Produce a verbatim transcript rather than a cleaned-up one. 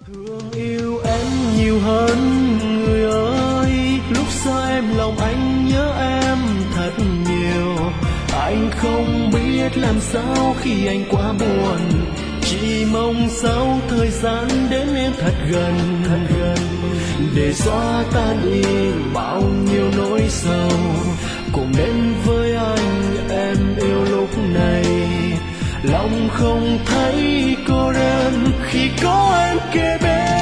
Thương yêu em nhiều hơn người ơi, lúc xa em lòng anh nhớ em thật nhiều. Anh không biết làm sao khi anh quá buồn, chỉ mong sau thời gian đến em thật gần, thật gần để xóa tan đi bao nhiêu nỗi sầu. Cùng đến với anh em yêu lúc này, lòng không thấy cô đơn khi có em kề bên.